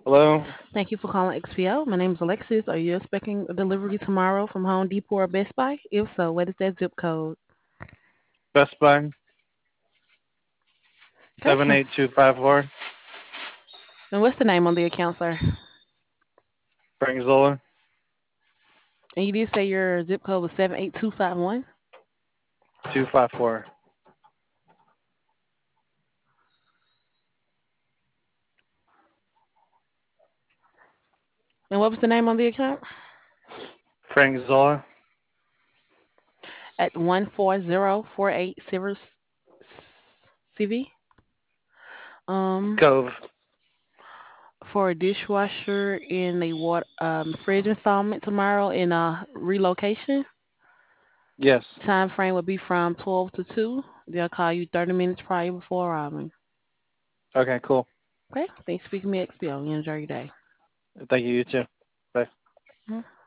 Hello, Thank you for calling XPO. My name is Alexis. Are you expecting a delivery tomorrow from Home Depot or Best Buy? If so, what is that zip code? Best Buy Okay. 78254. And what's the name on the account, sir? Frank Zola. And you did say your zip code was 78251. 254. And what was the name on the account? Frank Zola. At 14048 Sivers CV. Um, Cove. for a dishwasher in a water fridge installment tomorrow in a relocation. Yes. Time frame will be from 12 to 2. They'll call you 30 minutes prior before arriving. Okay, cool. Okay, thanks for speaking to me, XPO. You enjoy your day. Thank you, you too. Bye. Mhm.